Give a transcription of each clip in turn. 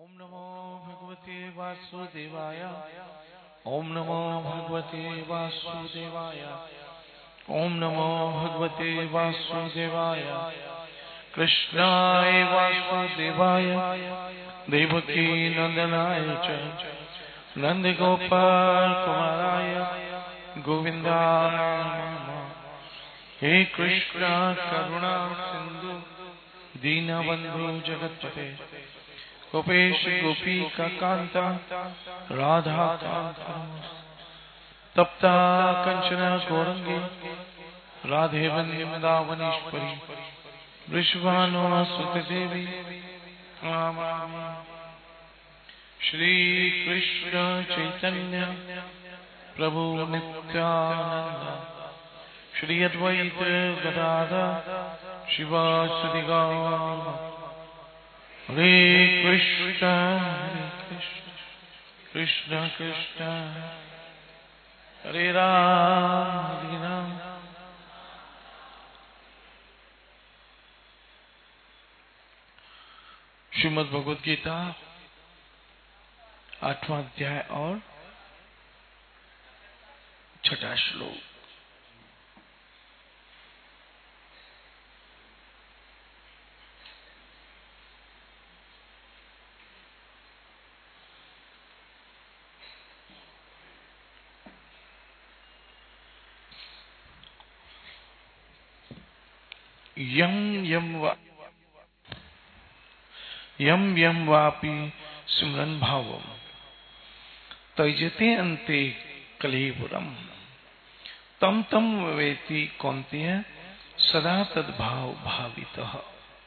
ओम नमो भगवते वासुदेवाय। ओम नमो भगवते वासुदेवाय। ओम नमो भगवते वासुदेवाय। कृष्णाय वासुदेवाय देवकी नंदनाय च नंदगोपाल कुमाराय गोविंदाय नमः। हे कृष्ण करुणा सिंधु दीनबंधु जगतपते गोपेश गोपी का कांता राधा कांता तप्ता कंचना गौरंगी राधे वृंदावनेश्वरी वृषभानुसुत देवी नमामि। श्री कृष्ण चैतन्य प्रभु नित्यानंद श्री अद्वैत गदाधर शिवासुदि गौर हरे कृष्ण कृष्ण कृष्ण हरे राम। श्रीमद् भगवद गीता 8वां अध्याय और 6वां श्लोक। यम यम वापि सिमरन भावम तैजते अन्ते कलेवरम तम तम वेति कौन्तेय सदा तद्भाव भावितः।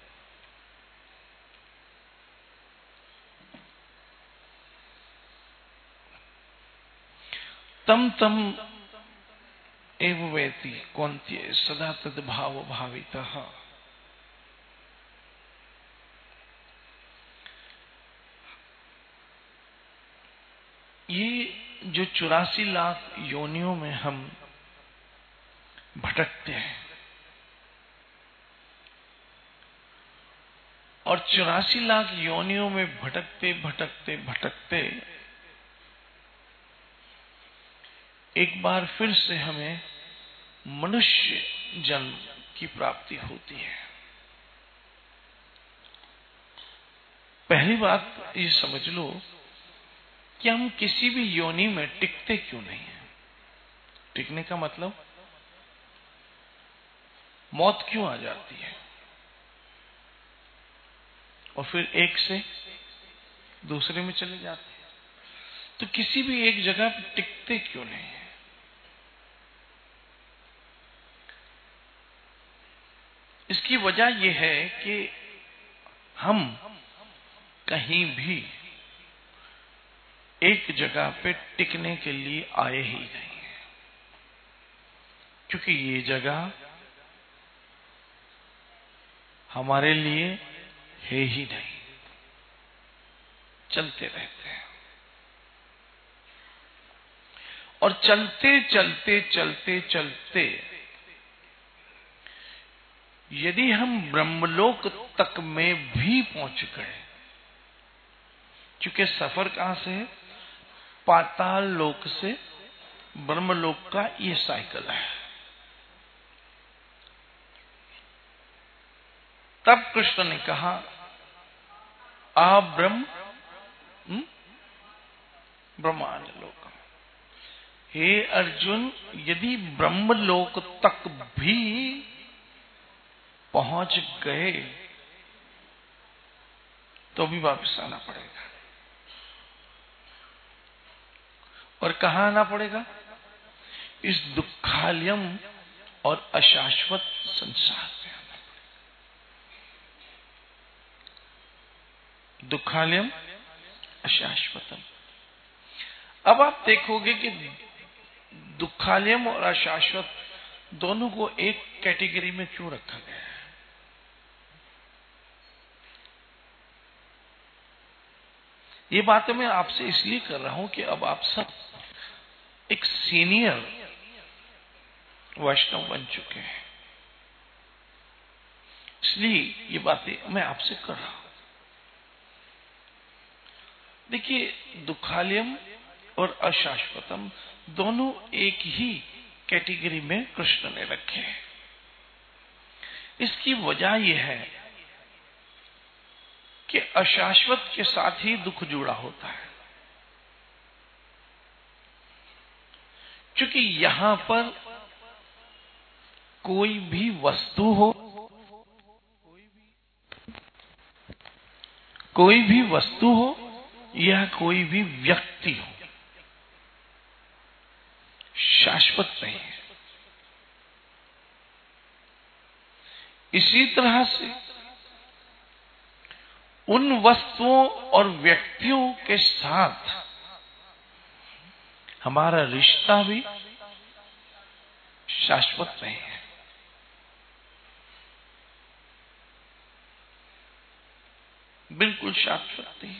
तम तम एव वेति कौन्तेय सदा तद्भाव भावितः। ये जो 84 लाख योनियों में हम भटकते हैं और 84 लाख योनियों में भटकते भटकते भटकते एक बार फिर से हमें मनुष्य जन्म की प्राप्ति होती है। पहली बात ये समझ लो कि हम किसी भी योनि में टिकते क्यों नहीं है। टिकने का मतलब मौत क्यों आ जाती है और फिर एक से दूसरे में चले जाते हैं। तो किसी भी एक जगह पर टिकते क्यों नहीं है। इसकी वजह यह है कि हम कहीं भी एक जगह पे टिकने के लिए आए ही नहीं है, क्योंकि ये जगह हमारे लिए है ही नहीं। चलते रहते हैं और चलते चलते चलते चलते यदि हम ब्रह्मलोक तक में भी पहुंच गए, क्योंकि सफर कहां से है, पाताल लोक से ब्रह्मलोक का ये साइकिल है। तब कृष्ण ने कहा आ ब्रह्म ब्रह्मांड लोक। हे अर्जुन, यदि ब्रह्मलोक तक भी पहुंच गए तो भी वापस आना पड़ेगा। और कहां आना पड़ेगा? इस दुखालयम और अशाश्वत संसार में आना पड़ेगा। दुखालयम अशाश्वतम। अब आप देखोगे कि दुखालयम और अशाश्वत दोनों को एक कैटेगरी में क्यों रखा गया है। ये बातें मैं आपसे इसलिए कर रहा हूं कि अब आप सब एक सीनियर वैष्णव बन चुके हैं, इसलिए ये बातें मैं आपसे कर रहा हूं। देखिए, दुखालयम और अशाश्वतम दोनों एक ही कैटेगरी में कृष्ण ने रखे हैं। इसकी वजह यह है कि अशाश्वत के साथ ही दुख जुड़ा होता है, क्योंकि यहां पर कोई भी वस्तु हो, कोई भी वस्तु हो या कोई भी व्यक्ति हो, शाश्वत नहीं है। इसी तरह से उन वस्तुओं और व्यक्तियों के साथ हमारा रिश्ता भी शाश्वत नहीं है। बिल्कुल शाश्वत नहीं है।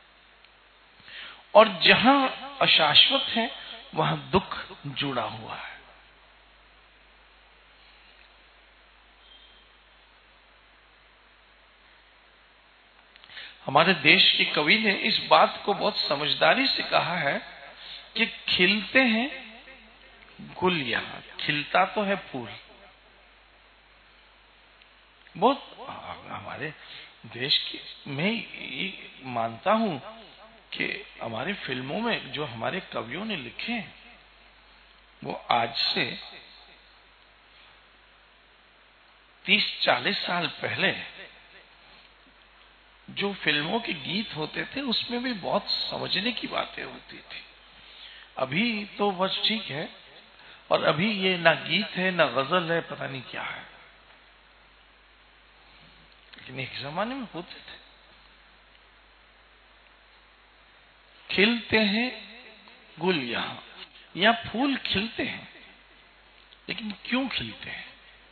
और जहां अशाश्वत है वहां दुख जुड़ा हुआ है। हमारे देश के कवि ने इस बात को बहुत समझदारी से कहा है कि खिलते हैं गुल, यहां खिलता तो है फूल। बहुत हमारे देश की मैं ये मानता हूं कि हमारी फिल्मों में जो हमारे कवियों ने लिखे हैं वो आज से 30-40 साल पहले जो फिल्मों के गीत होते थे उसमें भी बहुत समझने की बातें होती थी। अभी तो बस ठीक है, और अभी ये ना गीत है ना गजल है, पता नहीं क्या है। लेकिन एक जमाने में होते थे। खिलते हैं गुल यहां, या फूल खिलते हैं, लेकिन क्यों खिलते हैं?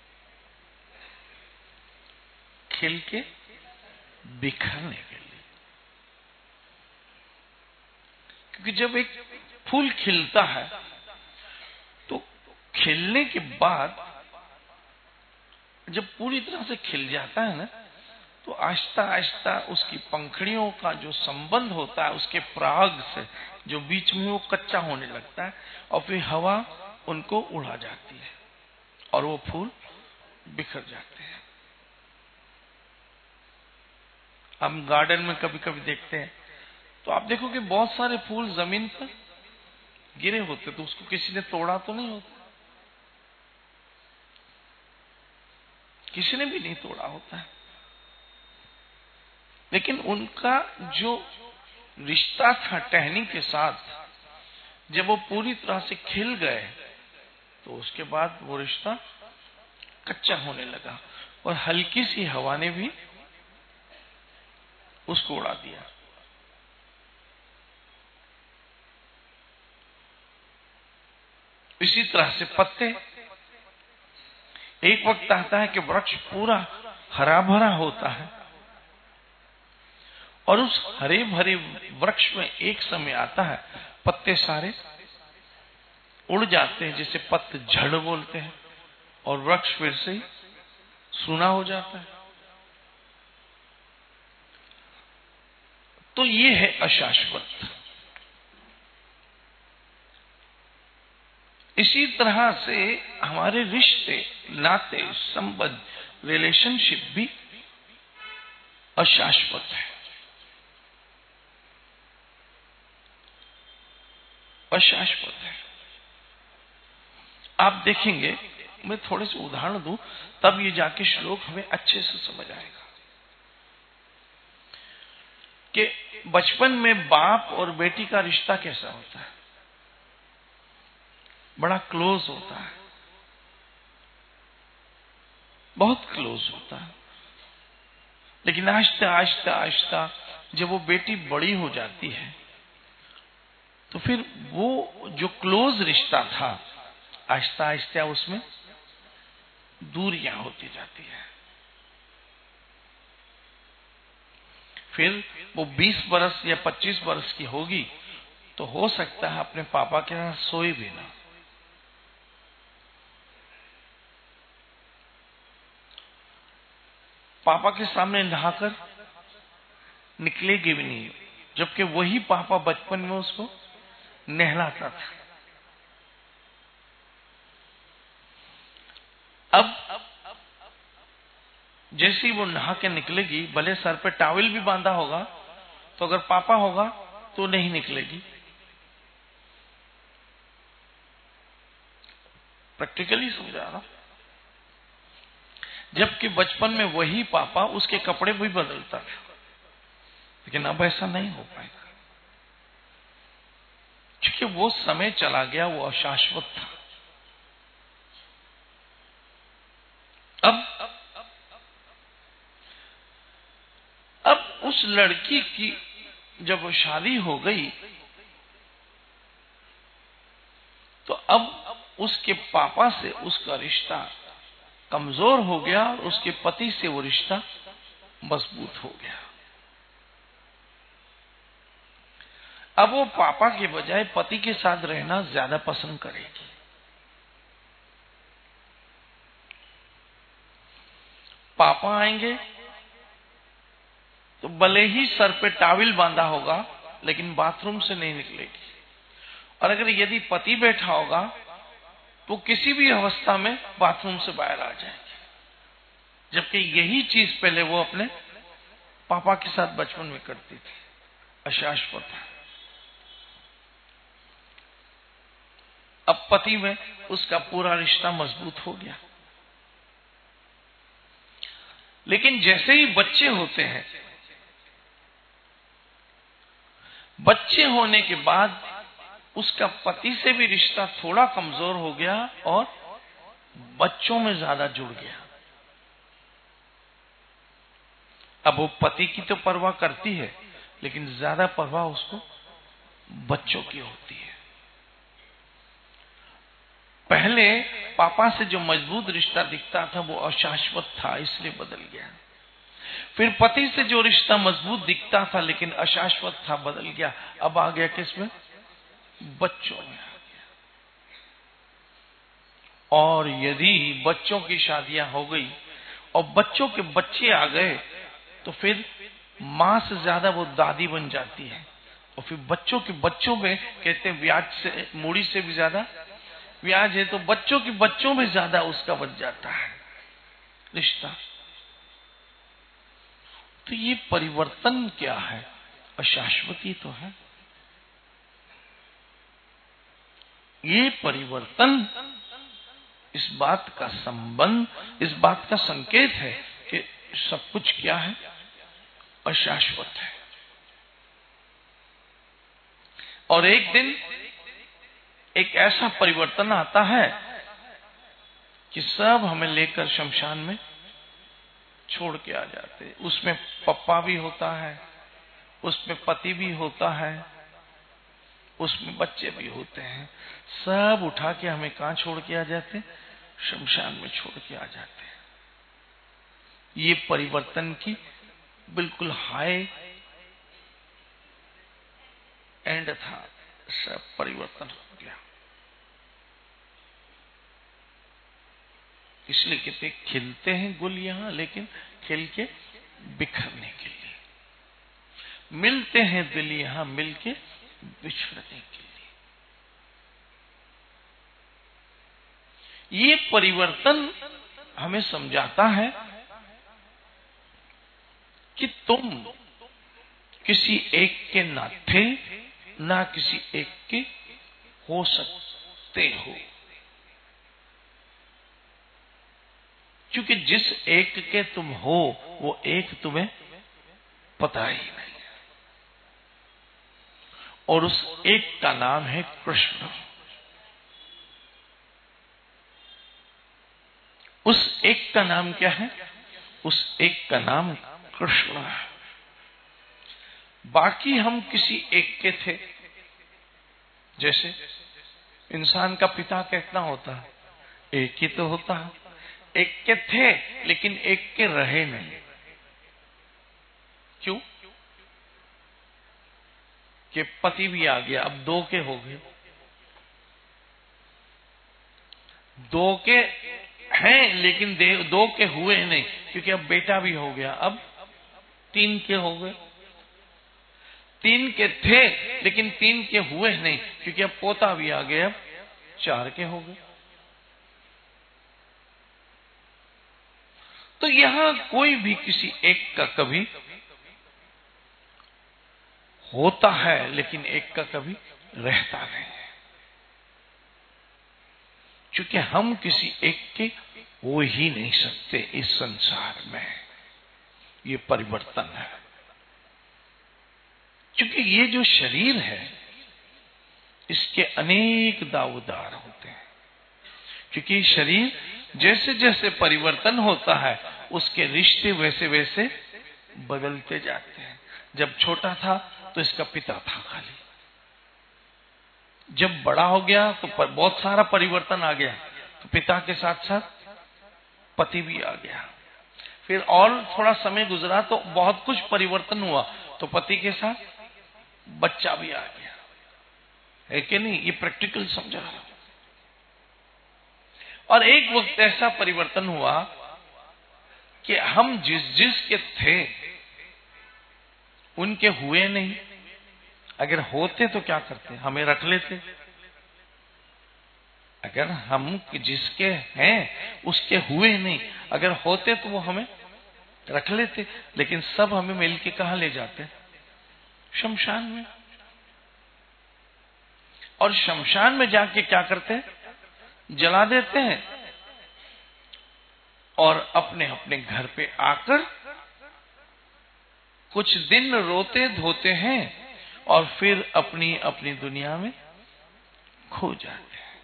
खिल के बिखरने के लिए। क्योंकि जब एक फूल खिलता है तो खिलने के बाद जब पूरी तरह से खिल जाता है ना, तो आहिस्ता आहिस्ता उसकी पंखड़ियों का जो संबंध होता है उसके पराग से, जो बीच में वो कच्चा होने लगता है, और फिर हवा उनको उड़ा जाती है और वो फूल बिखर जाते हैं। हम गार्डन में कभी कभी देखते हैं तो आप देखो कि बहुत सारे फूल जमीन पर गिरे होते, तो उसको किसी ने तोड़ा तो नहीं होता, किसी ने भी नहीं तोड़ा होता है। लेकिन उनका जो रिश्ता था टहनी के साथ, जब वो पूरी तरह से खिल गए तो उसके बाद वो रिश्ता कच्चा होने लगा और हल्की सी हवा ने भी उसको उड़ा दिया। इसी तरह से पत्ते, एक वक्त आता है कि वृक्ष पूरा हरा भरा होता है और उस हरे भरे वृक्ष में एक समय आता है पत्ते सारे उड़ जाते हैं, जिसे पतझड़ बोलते हैं, और वृक्ष फिर से सूना हो जाता है। तो ये है अशाश्वत। इसी तरह से हमारे रिश्ते, नाते, संबंध, रिलेशनशिप भी अशाश्वत है, अशाश्वत है। आप देखेंगे, मैं थोड़े से उदाहरण दूं तब ये जाके श्लोक हमें अच्छे से समझ आएगा कि बचपन में बाप और बेटी का रिश्ता कैसा होता है। बड़ा क्लोज होता है, बहुत क्लोज होता है। लेकिन आहिस्ता आहिस्ता आहिस्ता जब वो बेटी बड़ी हो जाती है तो फिर वो जो क्लोज रिश्ता था आहिस्ता आहिस्ता उसमें दूरियां होती जाती है। फिर वो 20 बरस या 25 बरस की होगी तो हो सकता है अपने पापा के साथ सोए भी ना। पापा के सामने नहाकर निकलेगी भी नहीं, जबकि वही पापा बचपन में उसको नहलाता था। अब जैसे ही वो नहा के निकलेगी, भले सर पे टॉवल भी बांधा होगा, तो अगर पापा होगा तो नहीं निकलेगी। प्रैक्टिकली समझा रहा। जबकि बचपन में वही पापा उसके कपड़े भी बदलता था, लेकिन अब ऐसा नहीं हो पाएगा, क्योंकि वो समय चला गया, वो अशाश्वत था। अब उस लड़की की जब शादी हो गई, तो अब उसके पापा से उसका रिश्ता कमजोर हो गया और उसके पति से वो रिश्ता मजबूत हो गया। अब वो पापा के बजाय पति के साथ रहना ज्यादा पसंद करेगी। पापा आएंगे तो भले ही सर पे टॉवल बांधा होगा, लेकिन बाथरूम से नहीं निकलेगी। और अगर यदि पति बैठा होगा तो किसी भी अवस्था में बाथरूम से बाहर आ जाएगी, जबकि यही चीज पहले वो अपने पापा के साथ बचपन में करती थी। अशाश्वत है। अब पति में उसका पूरा रिश्ता मजबूत हो गया, लेकिन जैसे ही बच्चे होते हैं, बच्चे होने के बाद उसका पति से भी रिश्ता थोड़ा कमजोर हो गया और बच्चों में ज्यादा जुड़ गया। अब वो पति की तो परवाह करती है, लेकिन ज्यादा परवाह उसको बच्चों की होती है। पहले पापा से जो मजबूत रिश्ता दिखता था वो अशाश्वत था, इसलिए बदल गया। फिर पति से जो रिश्ता मजबूत दिखता था लेकिन अशाश्वत था, बदल गया। अब आ गया किसमें? बच्चों में आ गया। और यदि बच्चों की शादियां हो गई और बच्चों के बच्चे आ गए, तो फिर मां से ज्यादा वो दादी बन जाती है। और फिर बच्चों के बच्चों में, कहते हैं ब्याज से, मूड़ी से भी ज्यादा ब्याज है, तो बच्चों के बच्चों में ज्यादा उसका बच जाता है रिश्ता। तो ये परिवर्तन क्या है? अशाश्वती तो है। ये परिवर्तन इस बात का संबंध, इस बात का संकेत है कि सब कुछ क्या है? अशाश्वत है। और एक दिन एक ऐसा परिवर्तन आता है कि सब हमें लेकर शमशान में छोड़ के आ जाते हैं। उसमें पप्पा भी होता है, उसमें पति भी होता है, उसमें बच्चे भी होते हैं। सब उठा के हमें कहां छोड़ के आ जाते? शमशान में छोड़ के आ जाते हैं। ये परिवर्तन की बिल्कुल हाई एंड था। सब परिवर्तन हो गया। इसलिए कहते खिलते हैं गुल यहां, लेकिन खिल के बिखरने के लिए। मिलते हैं दिल यहां, मिलके बिछड़ने के लिए। ये परिवर्तन हमें समझाता है कि तुम किसी एक के ना थे, ना किसी एक के हो सकते हो, क्योंकि जिस एक के तुम हो वो एक तुम्हें पता ही नहीं। और उस एक का नाम है कृष्ण। उस एक का नाम क्या है? उस एक का नाम कृष्ण है। बाकी हम किसी एक के थे। जैसे इंसान का पिता कितना होता है? एक ही तो होता है। एक के थे लेकिन एक के रहे नहीं। क्यों? कि पति भी आ गया, अब दो के हो गए। दो के हैं लेकिन दो के हुए नहीं, क्योंकि अब बेटा भी हो गया, अब तीन के हो गए। 3 के थे लेकिन 3 के हुए नहीं, क्योंकि अब पोता भी आ गए, अब 4 के हो गए। तो यहां कोई भी किसी एक का कभी होता है लेकिन एक का कभी रहता नहीं है, क्योंकि हम किसी एक के हो ही नहीं सकते इस संसार में। ये परिवर्तन है, क्योंकि ये जो शरीर है इसके अनेक दावेदार होते हैं, क्योंकि शरीर जैसे जैसे परिवर्तन होता है उसके रिश्ते वैसे वैसे बदलते जाते हैं। जब छोटा था तो इसका पिता था खाली, जब बड़ा हो गया तो बहुत सारा परिवर्तन आ गया, तो पिता के साथ साथ पति भी आ गया। फिर और थोड़ा समय गुजरा तो बहुत कुछ परिवर्तन हुआ, तो पति के साथ बच्चा भी आ गया, है कि नहीं? ये प्रैक्टिकल समझा रहा हूं। और एक वक्त ऐसा परिवर्तन हुआ कि हम जिस के थे उनके हुए नहीं। अगर होते तो क्या करते? हमें रख लेते। अगर हम जिसके हैं उसके हुए नहीं, अगर होते तो वो हमें रख लेते। लेकिन सब हमें मिलके कहां ले जाते? शमशान में। और शमशान में जाके क्या करते? जला देते हैं और अपने अपने घर पे आकर कुछ दिन रोते धोते हैं और फिर अपनी अपनी दुनिया में खो जाते हैं।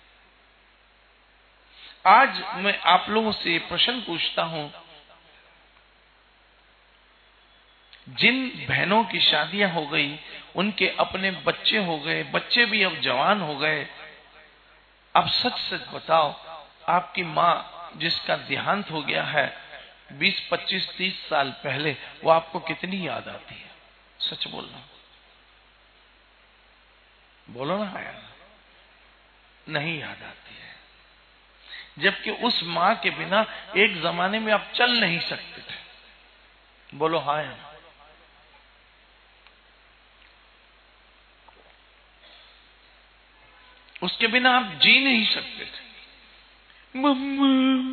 आज मैं आप लोगों से प्रश्न पूछता हूं, जिन बहनों की शादियां हो गई, उनके अपने बच्चे हो गए, बच्चे भी अब जवान हो गए, अब सच सच बताओ, आपकी माँ जिसका देहांत हो गया है 20, 25, 30 साल पहले, वो आपको कितनी याद आती है? सच बोलना, बोलो ना। यार नहीं याद आती है, जबकि उस माँ के बिना एक जमाने में आप चल नहीं सकते थे। बोलो हाँ या ना? उसके बिना आप जी नहीं सकते थे। मम्मा,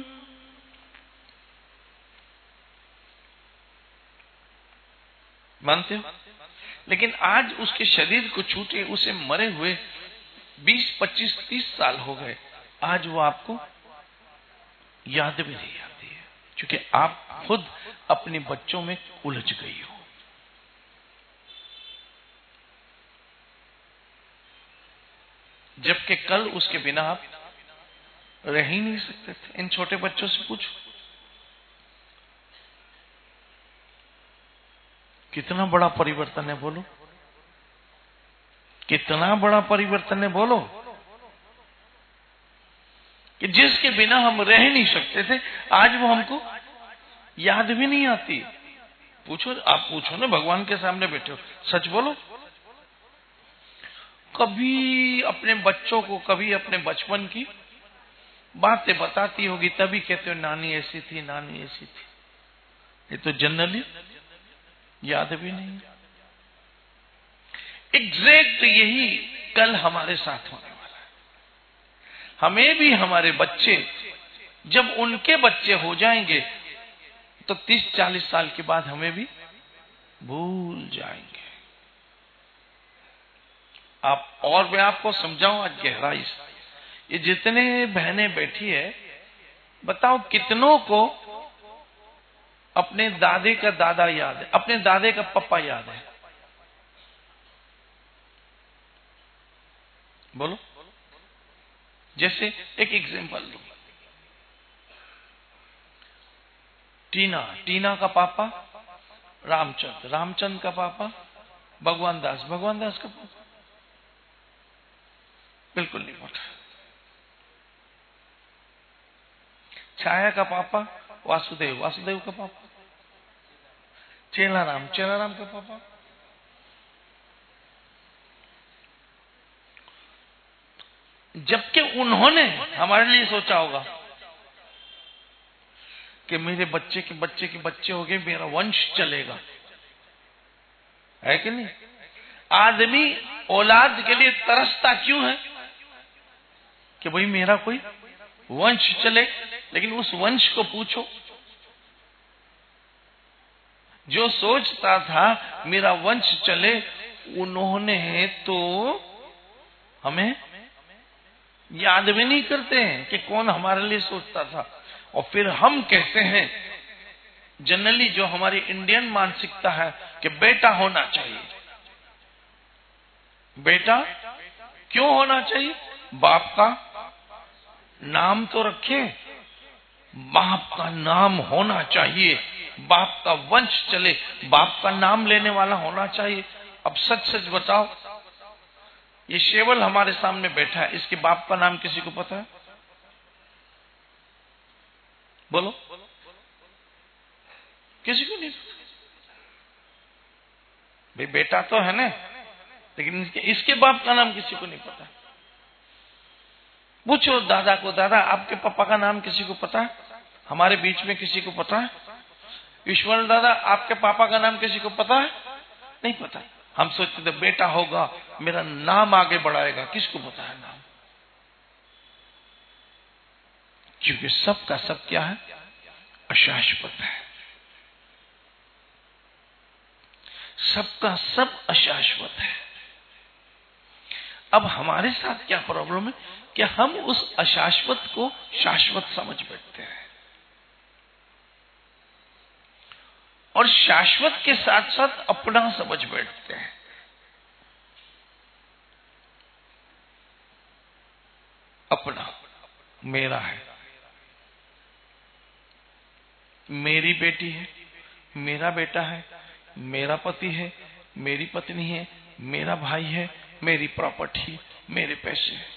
मानते हो? लेकिन आज उसके शरीर को छूटे, उसे मरे हुए 20, 25, 30 साल हो गए, आज वो आपको याद भी नहीं आती है, क्योंकि आप खुद अपने बच्चों में उलझ गई हो। जबकि कल उसके बिना आप रह ही नहीं सकते थे। इन छोटे बच्चों से पूछो, कितना बड़ा परिवर्तन है, बोलो। कितना बड़ा परिवर्तन है, बोलो। कि जिसके बिना हम रह नहीं सकते थे, आज वो हमको याद भी नहीं आती। पूछो, आप पूछो ना, भगवान के सामने बैठे हो, सच बोलो। कभी अपने बच्चों को, कभी अपने बचपन की बातें बताती होगी, तभी कहते हो नानी ऐसी थी, नानी ऐसी थी। ये तो जनरली याद भी नहीं। एग्जैक्ट यही कल हमारे साथ होने वाला है। हमें भी हमारे बच्चे, जब उनके बच्चे हो जाएंगे तो 30-40 साल के बाद हमें भी भूल जाएंगे। आप, और मैं आपको समझाऊं आज गहराई से, ये जितने बहनें बैठी है, बताओ कितनों को अपने दादे का दादा याद है, अपने दादे का पप्पा याद है? बोलो। जैसे एक एग्जांपल दो, टीना का पापा रामचंद का पापा भगवान दास का पापा बिल्कुल नहीं पता। छाया का पापा वासुदेव का पापा, चेलाराम का पापा। जबकि उन्होंने हमारे लिए सोचा होगा कि मेरे बच्चे के बच्चे के बच्चे हो गए, मेरा वंश चलेगा, है कि नहीं? आदमी औलाद के लिए तरसता क्यों है? कि भाई मेरा कोई वंश चले। लेकिन उस वंश को पूछो, जो सोचता था मेरा वंश चले, उन्होंने तो हमें याद भी नहीं करते हैं कि कौन हमारे लिए सोचता था। और फिर हम कहते हैं, जनरली जो हमारी इंडियन मानसिकता है कि बेटा होना चाहिए। बेटा क्यों होना चाहिए? बाप का नाम तो रखे, बाप का नाम होना चाहिए, बाप का वंश चले, बाप का नाम लेने वाला होना चाहिए। अब सच सच बताओ, ये शेवल हमारे सामने बैठा है, इसके बाप का नाम किसी को पता है? बोलो, किसी को नहीं पता। भाई बेटा तो है ना, लेकिन इसके बाप का नाम किसी को नहीं पता। पूछो दादा को, दादा आपके पापा का नाम किसी को पता है? हमारे बीच में किसी को पता है? ईश्वर दादा आपके पापा का नाम किसी को पता है? नहीं पता। हम सोचते थे बेटा होगा, मेरा नाम आगे बढ़ाएगा। किसको पता है नाम? क्योंकि सब का सब क्या है? अशाश्वत है। सबका सब अशाश्वत है। अब हमारे साथ क्या प्रॉब्लम है कि हम उस अशाश्वत को शाश्वत समझ बैठते हैं, और शाश्वत के साथ साथ अपना समझ बैठते हैं। अपना मेरा है, मेरी बेटी है, मेरा बेटा है, मेरा पति है, मेरी पत्नी है, मेरा भाई है, मेरी प्रॉपर्टी, मेरे पैसे हैं।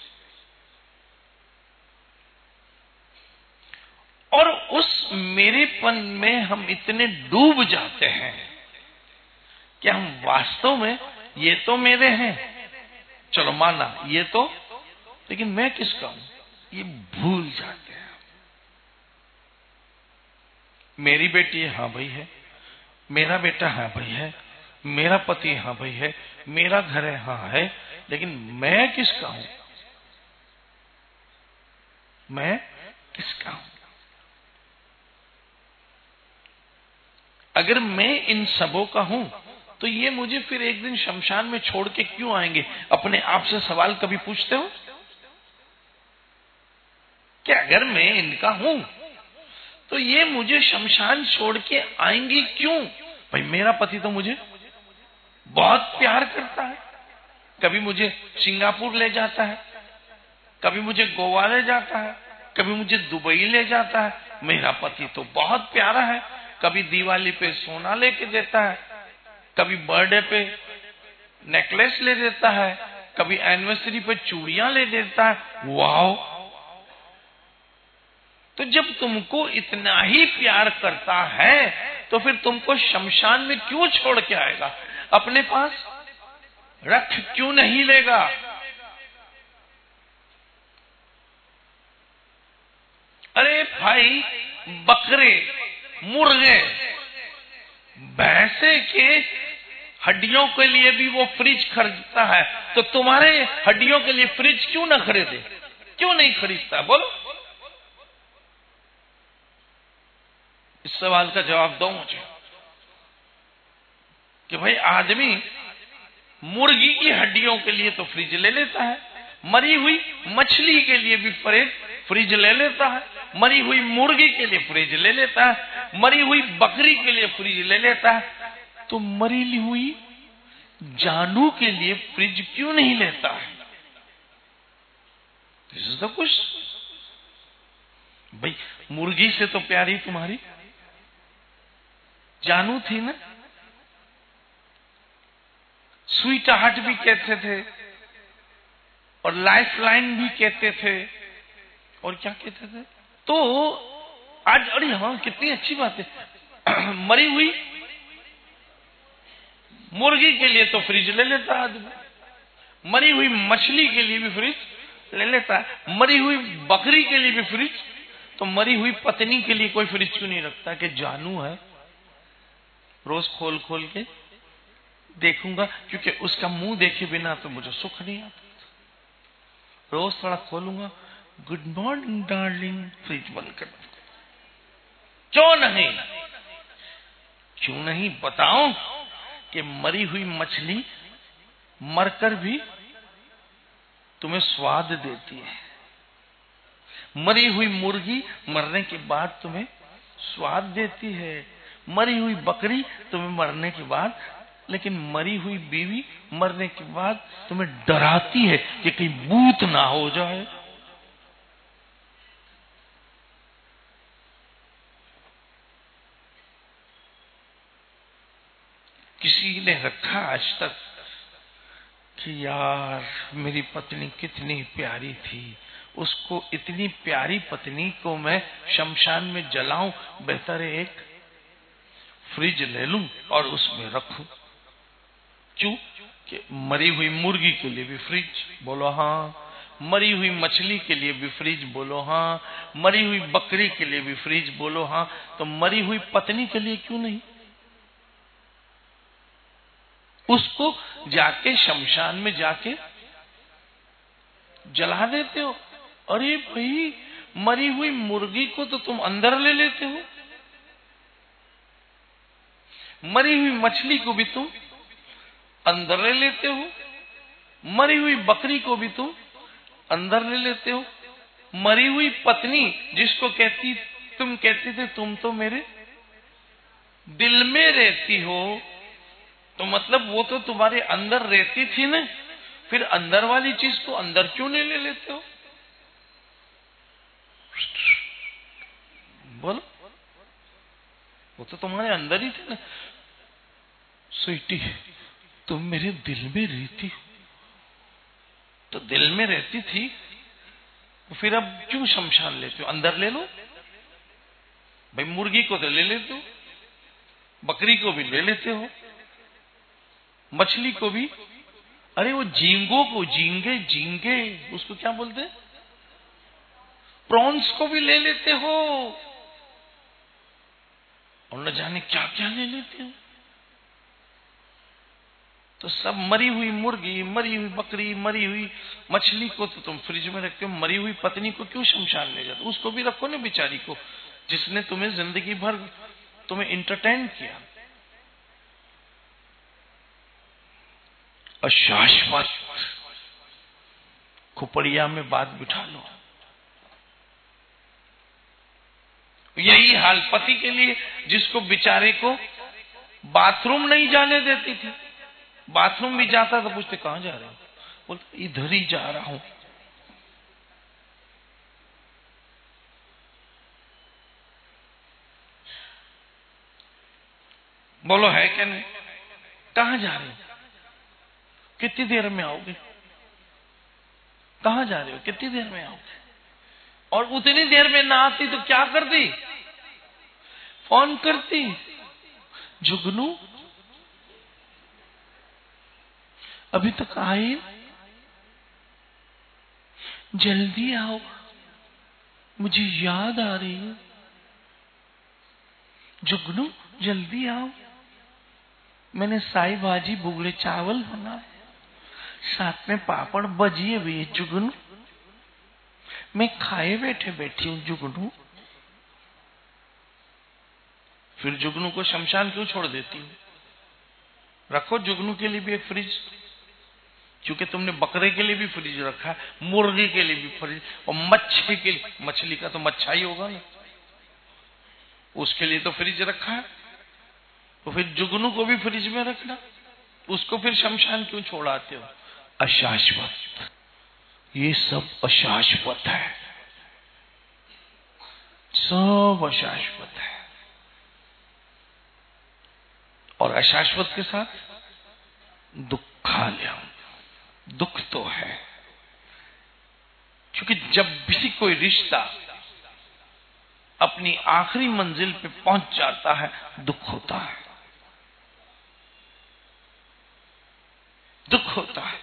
और उस मेरेपन में हम इतने डूब जाते हैं कि हम वास्तव में ये तो मेरे हैं, चलो माना ये तो, लेकिन मैं किसका हूं ये भूल जाते हैं। मेरी बेटी है, हाँ भाई है, मेरा बेटा हाँ भाई है, मेरा पति हाँ भाई है, मेरा घर है हाँ है, लेकिन मैं किसका हूं? मैं किसका हूं? अगर मैं इन सबों का हूं तो ये मुझे फिर एक दिन शमशान में छोड़ के क्यों आएंगे? अपने आप से सवाल कभी पूछते हो कि अगर मैं इनका हूं तो ये मुझे शमशान छोड़ के आएंगी क्यों? भाई मेरा पति तो मुझे बहुत प्यार करता है, कभी मुझे सिंगापुर ले जाता है, कभी मुझे गोवा ले जाता है, कभी मुझे दुबई ले जाता है। मेरा पति तो बहुत प्यारा है, कभी दिवाली पे सोना लेके देता है, कभी बर्थडे पे नेकलेस ले देता है, कभी एनिवर्सरी पे चूड़ियां ले देता है। वाओ! तो जब तुमको इतना ही प्यार करता है तो फिर तुमको शमशान में क्यों छोड़ के आएगा? अपने पास रख क्यों नहीं लेगा? अरे भाई, बकरे, मुर्गे, भैंसे के हड्डियों के लिए भी वो फ्रिज खरीदता है, तो तुम्हारे हड्डियों के लिए फ्रिज क्यों ना खरीदे? क्यों नहीं खरीदता? बोलो, इस सवाल का जवाब दो मुझे। कि भाई आदमी मुर्गी की हड्डियों के लिए तो फ्रिज ले लेता है, मरी हुई मछली के लिए भी फ्रिज ले लेता है, मरी हुई मुर्गी के लिए फ्रिज ले लेता है, मरी हुई बकरी के लिए फ्रिज ले लेता है, तो मरी हुई जानू के लिए फ्रिज क्यों नहीं लेता है? This is the question. भाई मुर्गी से तो प्यारी तुम्हारी जानू थी ना, स्वीट हार्ट भी कहते थे, और लाइफ लाइन भी कहते थे, और क्या कहते थे? तो आज, अरे हाँ कितनी अच्छी बात है, मरी हुई मुर्गी के लिए तो फ्रिज ले लेता है आदमी, मरी हुई मछली के लिए भी फ्रिज ले लेता है, मरी हुई बकरी के लिए भी फ्रिज, तो मरी हुई पत्नी के लिए कोई फ्रिज क्यों नहीं रखता कि जानू है, रोज खोल खोल के देखूंगा, क्योंकि उसका मुंह देखे बिना तो मुझे सुख नहीं आता। रोज थोड़ा खोलूंगा, गुड मॉर्निंग डार्लिंग, फ्रिज बंद कर। क्यों नहीं, क्यों नहीं बताओ कि मरी हुई मछली मरकर भी तुम्हें स्वाद देती है, मरी हुई मुर्गी मरने के बाद तुम्हें स्वाद देती है, मरी हुई बकरी तुम्हें मरने के बाद, लेकिन मरी हुई बीवी मरने के बाद तुम्हें डराती है कि कहीं भूत ना हो जाए। किसी ने रखा आज तक कि यार मेरी पत्नी कितनी प्यारी थी, उसको, इतनी प्यारी पत्नी को मैं शमशान में जलाऊं, बेहतर है एक फ्रिज ले लूं और उसमें रखूं। क्यों? कि मरी हुई मुर्गी के लिए भी फ्रिज, बोलो हाँ। मरी हुई मछली के लिए भी फ्रिज, बोलो हाँ। मरी हुई बकरी के लिए भी फ्रिज, बोलो हाँ। तो मरी हुई पत्नी के लिए क्यों नहीं? उसको जाके शमशान में जाके जला देते हो। अरे भाई, मरी हुई मुर्गी को तो तुम अंदर ले लेते हो, मरी हुई मछली को भी तुम अंदर ले लेते हो, मरी हुई बकरी को भी तुम अंदर ले लेते हो। मरी हुई पत्नी जिसको तुम कहते थे तुम तो मेरे दिल में रहती हो, तो मतलब वो तो तुम्हारे अंदर रहती थी ना, फिर अंदर वाली चीज को अंदर क्यों नहीं ले लेते हो? बोलो, वो तो तुम्हारे अंदर ही थी ना। स्वीटी, तुम मेरे दिल में रहती हो, तो दिल में रहती थी, तो फिर अब क्यों शमशान लेते हो? अंदर ले लो भाई। मुर्गी को तो ले लेते हो, बकरी को भी ले लेते हो, मछली को भी, अरे वो झींगों को, झींगे उसको क्या बोलते हैं, प्रॉन्स को भी ले लेते हो, और न जाने क्या क्या ले लेते हो। तो सब मरी हुई मुर्गी, मरी हुई बकरी, मरी हुई मछली को तो तुम फ्रिज में रखते हो, मरी हुई पत्नी को क्यों शमशान ले जाते? उसको भी रखो ना, बेचारी को, जिसने तुम्हें जिंदगी भर तुम्हें इंटरटेन किया। अशाश्वत खुपड़िया में बात बिठा लो। यही हाल पति के लिए, जिसको बेचारे को बाथरूम नहीं जाने देती थी, बाथरूम भी जाता तो पूछते कहां जा रहे हो, बोलते इधर ही जा रहा हूं। बोलो है क्या नहीं? कहां जा रहे हो, कितनी देर में आओगे, कहां जा रहे हो, कितनी देर में आओगे? और उतनी देर में ना आती तो क्या करती? फोन करती, जुगनू अभी तक आए, जल्दी आओ, मुझे याद आ रही है, जुगनू जल्दी आओ, मैंने साई भाजी बुगले चावल बनाए, साथ में पापड़ भजिए भी है जुगनू, मैं खाए बैठे बैठी हूं जुगनू। फिर जुगनू को शमशान क्यों छोड़ देती हूँ? रखो जुगनू के लिए भी एक फ्रिज, क्योंकि तुमने बकरे के लिए भी फ्रिज रखा है, मुर्गी के लिए भी फ्रिज, और मच्छी के लिए, मछली का तो मच्छा ही होगा ना, उसके लिए तो फ्रिज रखा है। तो फिर जुगनू को भी फ्रिज में रखना, उसको फिर शमशान क्यों छोड़ाते हो? अशाश्वत, ये सब अशाश्वत है, सब अशाश्वत है। और अशाश्वत के साथ दुखालयम, दुख तो है, क्योंकि जब भी कोई रिश्ता अपनी आखिरी मंजिल पे पहुंच जाता है, दुख होता है, दुख होता है,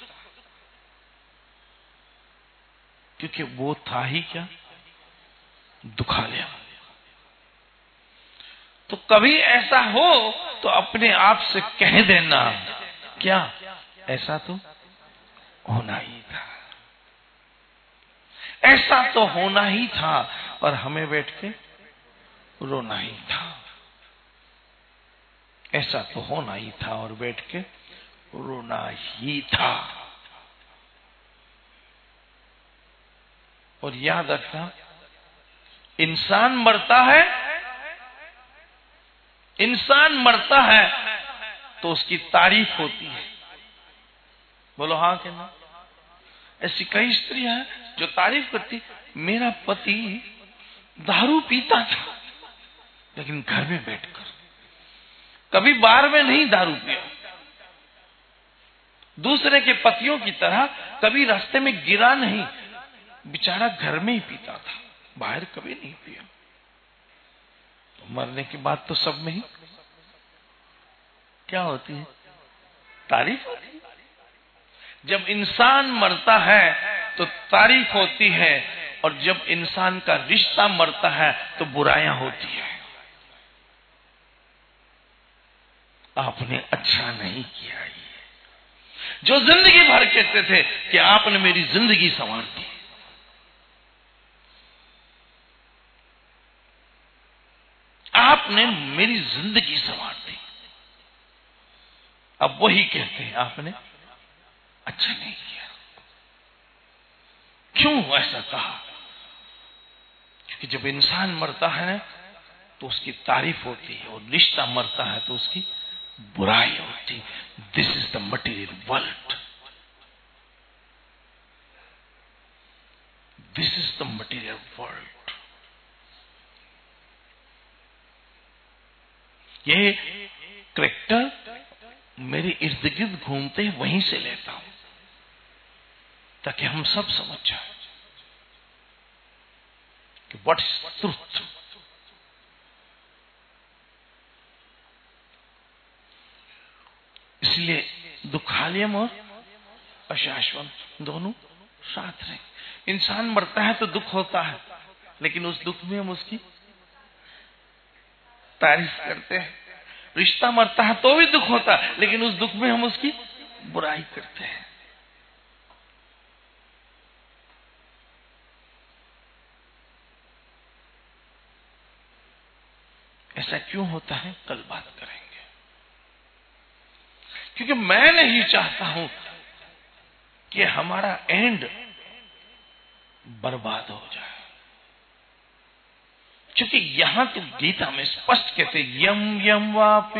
क्योंकि वो था ही क्या, दुखालयम। तो कभी ऐसा हो तो अपने आप से कह देना क्या ऐसा तो होना ही था, ऐसा तो होना ही था, और हमें बैठ के रोना ही था। ऐसा तो होना ही था और बैठ के रोना ही था। और याद रखना, इंसान मरता है, इंसान मरता है तो उसकी तारीफ होती है। बोलो हाँ कि ना? ऐसी कई स्त्रियां हैं जो तारीफ करती, मेरा पति दारू पीता था लेकिन घर में बैठकर, कभी बार में नहीं दारू पिया, दूसरे के पतियों की तरह कभी रास्ते में गिरा नहीं, बेचारा घर में ही पीता था, बाहर कभी नहीं पिया। तो मरने के बाद तो सब में ही क्या होती है? तारीफ होती है। जब इंसान मरता है तो तारीफ होती है, और जब इंसान का रिश्ता मरता है तो बुराइयां होती है। आपने अच्छा नहीं किया, ये जो जिंदगी भर कहते थे कि आपने मेरी जिंदगी संवार दी, आपने मेरी जिंदगी संवार दी, अब वही कहते हैं आपने अच्छा नहीं किया। क्यों ऐसा कहा? क्योंकि जब इंसान मरता है तो उसकी तारीफ होती है, और रिश्ता मरता है तो उसकी बुराई होती। This is the material world, this is the material world. ये कैरेक्टर मेरे इर्द गिर्द घूमते हैं, वहीं से लेता हूं ताकि हम सब समझ जाए कि व्हाट इज ट्रूथ। इसलिए दुखालयम और अशाश्वत दोनों साथ रहे। इंसान मरता है तो दुख होता है, लेकिन उस दुख में हम उसकी तारीफ करते हैं। रिश्ता मरता है तो भी दुख होता है, लेकिन उस दुख में हम उसकी बुराई करते हैं। ऐसा क्यों होता है, कल बात करेंगे। क्योंकि मैं नहीं चाहता हूं कि हमारा एंड बर्बाद हो जाए। क्योंकि यहां तो गीता में स्पष्ट कहते, यम यम वापि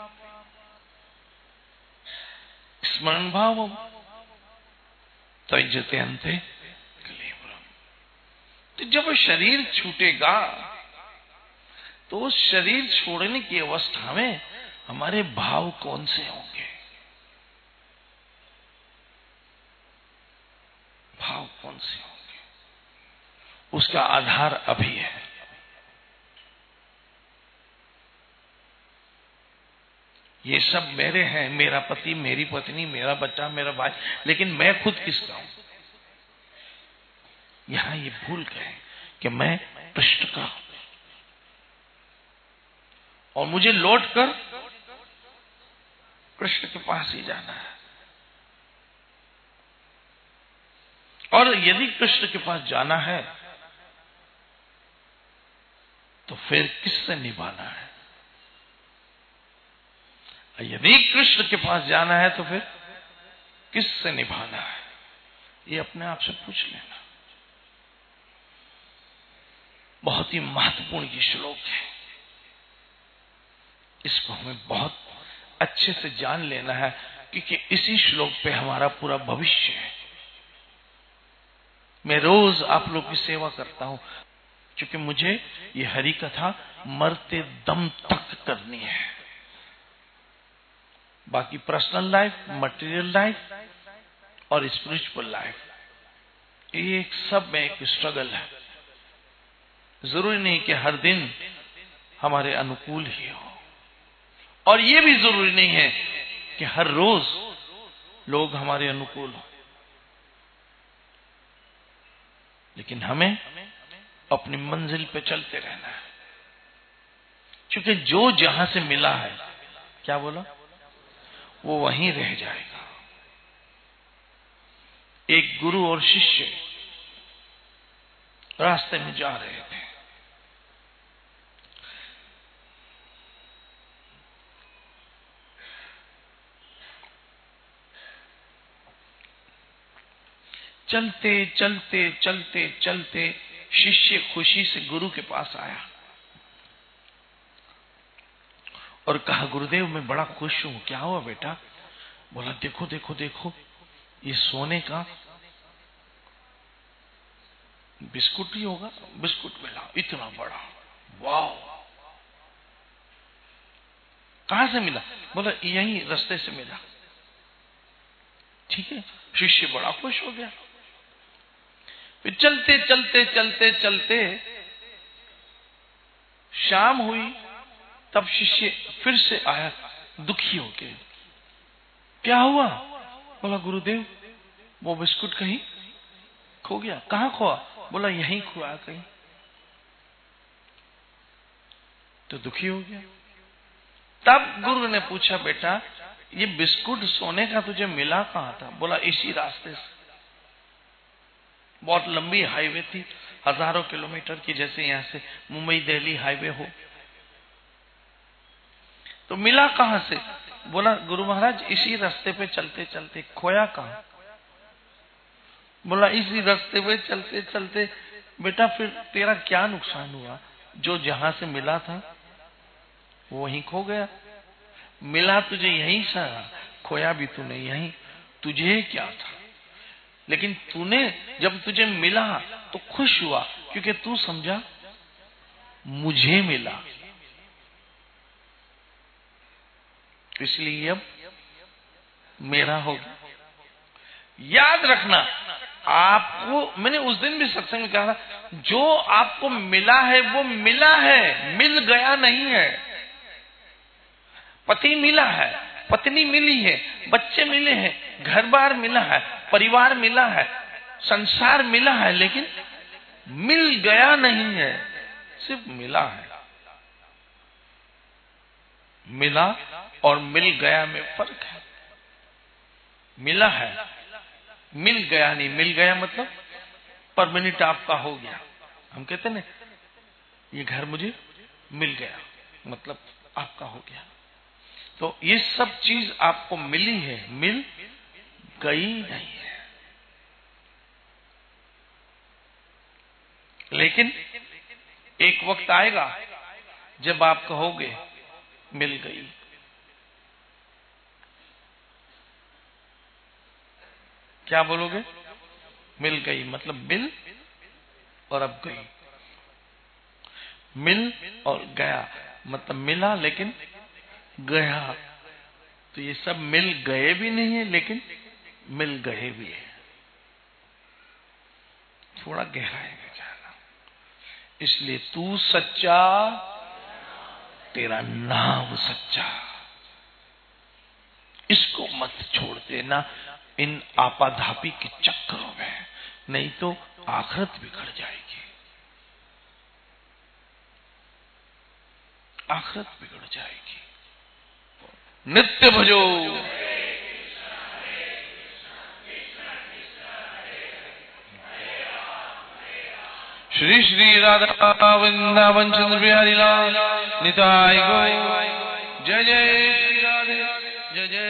स्मरण भाव त्यजते अंते कलेवरम। तो जब शरीर छूटेगा तो उस शरीर छोड़ने की अवस्था में हमारे भाव कौन से होंगे? भाव कौन से होंगे? उसका आधार अभी है। ये सब मेरे हैं, मेरा पति, मेरी पत्नी, मेरा बच्चा, मेरा भाई, लेकिन मैं खुद किसका हूं? यहां ये भूल गए कि मैं कृष्ण का हूं, और मुझे लौटकर कृष्ण के पास ही जाना है। और यदि कृष्ण के पास जाना है तो फिर किससे निभाना है? यदि कृष्ण के पास जाना है तो फिर किससे निभाना है? ये अपने आप से पूछ लेना। बहुत ही महत्वपूर्ण ये श्लोक है, इसको हमें बहुत अच्छे से जान लेना है, क्योंकि इसी श्लोक पे हमारा पूरा भविष्य है। मैं रोज आप लोग की सेवा करता हूं, क्योंकि मुझे ये हरि कथा मरते दम तक करनी है। बाकी पर्सनल लाइफ, मटेरियल लाइफ और स्पिरिचुअल लाइफ, एक सब में एक स्ट्रगल है। जरूरी नहीं कि हर दिन हमारे अनुकूल ही हो, और ये भी जरूरी नहीं है कि हर रोज लोग हमारे अनुकूल हो, लेकिन हमें अपनी मंजिल पे चलते रहना है। क्योंकि जो जहां से मिला है, क्या बोला, वो वहीं रह जाएगा। एक गुरु और शिष्य रास्ते में जा रहे थे। चलते चलते चलते चलते शिष्य खुशी से गुरु के पास आया और कहा, गुरुदेव मैं बड़ा खुश हूं। क्या हुआ बेटा? बोला, देखो देखो देखो, ये सोने का बिस्कुट ही होगा। बिस्कुट मिला इतना बड़ा, वाह! कहां से मिला? बोला, यही रास्ते से मिला। ठीक है, शिष्य बड़ा खुश हो गया। फिर चलते चलते चलते चलते शाम हुई, तब शिष्य फिर से आया दुखी होके। क्या हुआ? बोला, गुरुदेव वो बिस्कुट कहीं खो गया। कहाँ खोआ? बोला, यहीं खोआ कहीं। तो दुखी हो गया। तब गुरु ने पूछा, बेटा ये बिस्कुट सोने का तुझे मिला कहाँ था? बोला, इसी रास्ते से। बहुत लंबी हाईवे थी, हजारों किलोमीटर की, जैसे यहां से मुंबई दिल्ली हाईवे हो। तो मिला कहां से? बोला, गुरु महाराज इसी रास्ते पे चलते चलते। खोया कहां? बोला, इसी रास्ते पे चलते चलते। बेटा फिर तेरा क्या नुकसान हुआ? जो जहां से मिला था वो वहीं खो गया। मिला तुझे यहीं से, खोया भी तूने यहीं। तुझे क्या था? लेकिन तूने जब तुझे मिला तो खुश हुआ, क्योंकि तू समझा मुझे मिला, इसलिए अब मेरा हो गया। याद रखना, आपको मैंने उस दिन भी सत्संग में कहा था, जो आपको मिला है वो मिला है, मिल गया नहीं है। पति मिला है, पत्नी मिली है, बच्चे मिले हैं, घर बार मिला है, परिवार मिला है, संसार मिला है, लेकिन मिल गया नहीं है, सिर्फ मिला है। मिला और मिल गया में फर्क है। मिला है, मिल गया नहीं। मिल गया मतलब परमानेंट आपका हो गया। हम कहते ना, ये घर मुझे मिल गया, मतलब आपका हो गया। तो ये सब चीज आपको मिली है, मिल गई नहीं है। लेकिन एक वक्त आएगा जब आप कहोगे मिल गई। क्या बोलोगे? मिल गई मतलब मिल और अब गई। मिल और गया मतलब मिला लेकिन गया। तो ये सब मिल गए भी नहीं है, लेकिन मिल गए भी है। थोड़ा गहराई में जाना। इसलिए तू सच्चा, तेरा नाम सच्चा। इसको मत छोड़ देना इन आपाधापी के चक्करों में, नहीं तो आखिरत बिगड़ जाएगी। आखिरत बिगड़ जाएगी। नित्य भजो श्री श्री राधा वृंदावन चंद्र बिहारी लाल निताय गो। जय जय श्री राधे, जय जय।